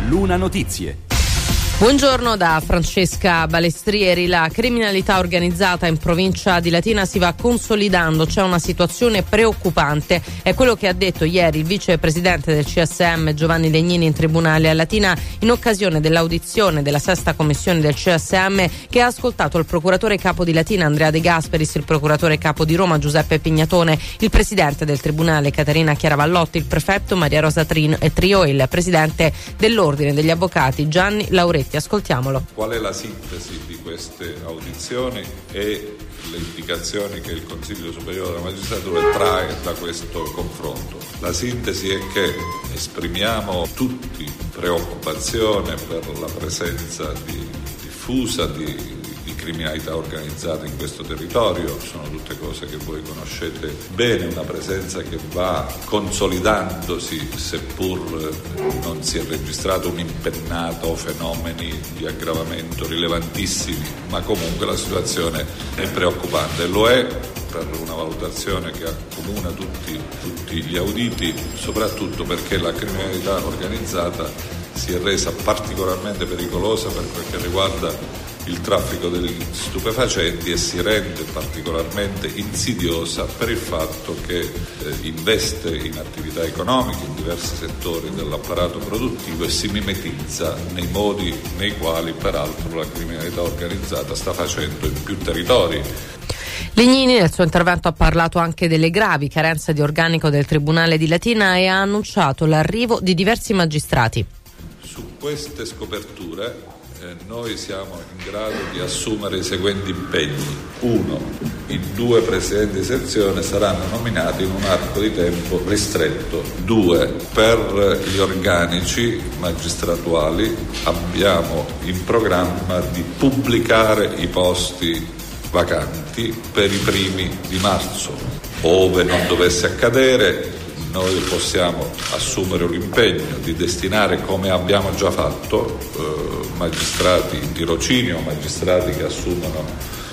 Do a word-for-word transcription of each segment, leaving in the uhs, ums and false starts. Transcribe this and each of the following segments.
Luna Notizie. Buongiorno da Francesca Balestrieri. La criminalità organizzata in provincia di Latina si va consolidando, c'è una situazione preoccupante, è quello che ha detto ieri il vicepresidente del C S M Giovanni Legnini in tribunale a Latina in occasione dell'audizione della sesta commissione del C S M che ha ascoltato il procuratore capo di Latina Andrea De Gasperis, il procuratore capo di Roma Giuseppe Pignatone, il presidente del tribunale Caterina Chiaravallotti, il prefetto Maria Rosa Trin e Trio e il presidente dell'ordine degli avvocati Gianni Lauretti. Ascoltiamolo. Qual è la sintesi di queste audizioni e le indicazioni che il Consiglio Superiore della Magistratura trae da questo confronto? La sintesi è che esprimiamo tutti preoccupazione per la presenza di, diffusa di di criminalità organizzata in questo territorio. Sono tutte cose che voi conoscete bene, una presenza che va consolidandosi, seppur non si è registrato un impennato o fenomeni di aggravamento rilevantissimi, ma comunque la situazione è preoccupante. Lo è per una valutazione che accomuna tutti, tutti gli auditi, soprattutto perché la criminalità organizzata si è resa particolarmente pericolosa per quel che riguarda il traffico degli stupefacenti e si rende particolarmente insidiosa per il fatto che eh, investe in attività economiche in diversi settori dell'apparato produttivo e si mimetizza nei modi nei quali peraltro la criminalità organizzata sta facendo in più territori. Legnini nel suo intervento ha parlato anche delle gravi carenze di organico del Tribunale di Latina e ha annunciato l'arrivo di diversi magistrati. Su queste scoperture eh, noi siamo in grado di assumere i seguenti impegni. Uno, i due presidenti di sezione saranno nominati in un arco di tempo ristretto. Due, per gli organici magistratuali abbiamo in programma di pubblicare i posti vacanti per i primi di marzo. Ove non dovesse accadere, noi possiamo assumere l'impegno di destinare, come abbiamo già fatto, eh, magistrati in tirocinio, magistrati che assumono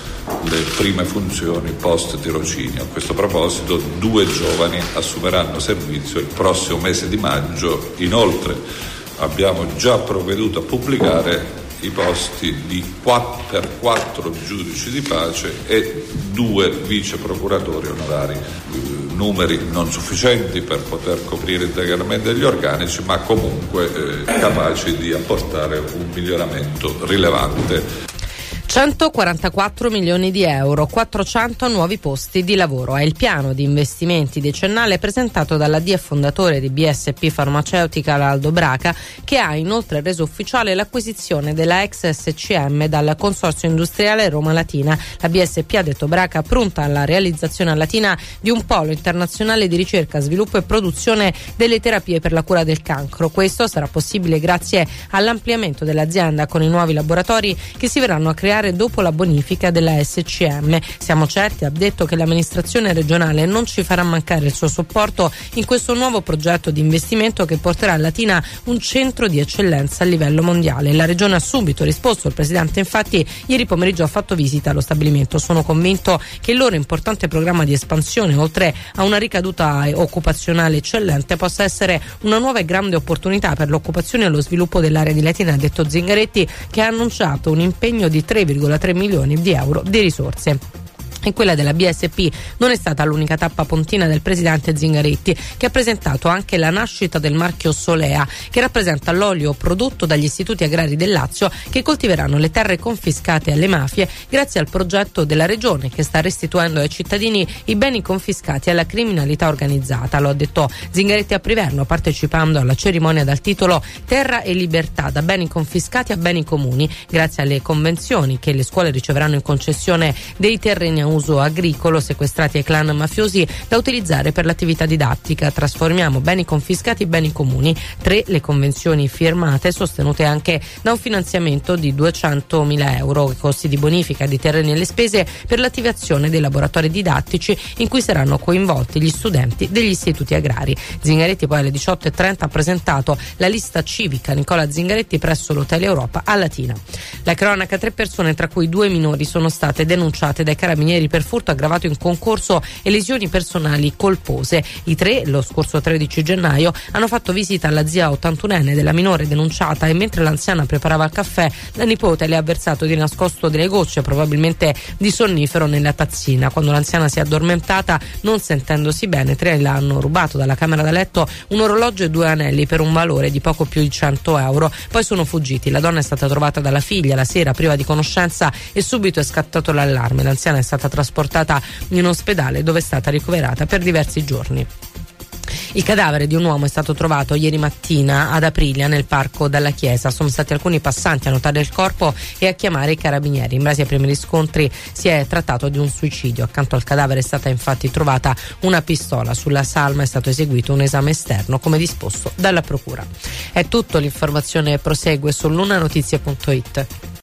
le prime funzioni post tirocinio. A questo proposito due giovani assumeranno servizio il prossimo mese di maggio. Inoltre abbiamo già provveduto a pubblicare i posti di quattro, per quattro giudici di pace e due vice procuratori onorari, eh, numeri non sufficienti per poter coprire integralmente gli organici, ma comunque eh, capaci di apportare un miglioramento rilevante. centoquarantaquattro milioni di euro, quattrocento nuovi posti di lavoro. È il piano di investimenti decennale presentato dall'A D e fondatore di B S P Farmaceutica Aldo Braca, che ha inoltre reso ufficiale l'acquisizione della ex S C M dal Consorzio Industriale Roma Latina. La B S P, ha detto Braca, pronta alla realizzazione a Latina di un polo internazionale di ricerca, sviluppo e produzione delle terapie per la cura del cancro. Questo sarà possibile grazie all'ampliamento dell'azienda con i nuovi laboratori che si verranno a creare dopo la bonifica della S C M. Siamo certi, ha detto, che l'amministrazione regionale non ci farà mancare il suo supporto in questo nuovo progetto di investimento che porterà a Latina un centro di eccellenza a livello mondiale. La regione ha subito risposto. Il presidente infatti ieri pomeriggio ha fatto visita allo stabilimento. Sono convinto che il loro importante programma di espansione, oltre a una ricaduta occupazionale eccellente, possa essere una nuova e grande opportunità per l'occupazione e lo sviluppo dell'area di Latina, ha detto Zingaretti, che ha annunciato un impegno di tre virgola tre milioni di euro di risorse. E quella della B S P non è stata l'unica tappa pontina del presidente Zingaretti, che ha presentato anche la nascita del marchio Solea, che rappresenta l'olio prodotto dagli istituti agrari del Lazio che coltiveranno le terre confiscate alle mafie grazie al progetto della regione che sta restituendo ai cittadini i beni confiscati alla criminalità organizzata. Lo ha detto Zingaretti a Priverno, partecipando alla cerimonia dal titolo Terra e libertà, da beni confiscati a beni comuni, grazie alle convenzioni che le scuole riceveranno in concessione dei terreni a uso agricolo sequestrati ai clan mafiosi da utilizzare per l'attività didattica. Trasformiamo beni confiscati in beni comuni. Tre le convenzioni firmate, sostenute anche da un finanziamento di duecentomila euro, costi di bonifica di terreni e le spese per l'attivazione dei laboratori didattici in cui saranno coinvolti gli studenti degli istituti agrari. Zingaretti poi alle diciotto e trenta ha presentato la lista civica Nicola Zingaretti presso l'Hotel Europa a Latina. La cronaca: tre persone, tra cui due minori, sono state denunciate dai carabinieri ieri per furto aggravato in concorso e lesioni personali colpose. I tre, lo scorso tredici gennaio, hanno fatto visita alla zia ottantunenne della minore denunciata e mentre l'anziana preparava il caffè, la nipote le ha versato di nascosto delle gocce, probabilmente di sonnifero, nella tazzina. Quando l'anziana si è addormentata, non sentendosi bene, tre le hanno rubato dalla camera da letto un orologio e due anelli per un valore di poco più di cento euro. Poi sono fuggiti. La donna è stata trovata dalla figlia la sera priva di conoscenza e subito è scattato l'allarme. L'anziana è stata trasportata in ospedale dove è stata ricoverata per diversi giorni. Il cadavere di un uomo è stato trovato ieri mattina ad Aprilia, nel parco della chiesa. Sono stati alcuni passanti a notare il corpo e a chiamare i carabinieri. In base ai primi riscontri si è trattato di un suicidio. Accanto al cadavere è stata infatti trovata una pistola. Sulla salma è stato eseguito un esame esterno come disposto dalla procura. È tutto, l'informazione prosegue su lunanotizie punto it.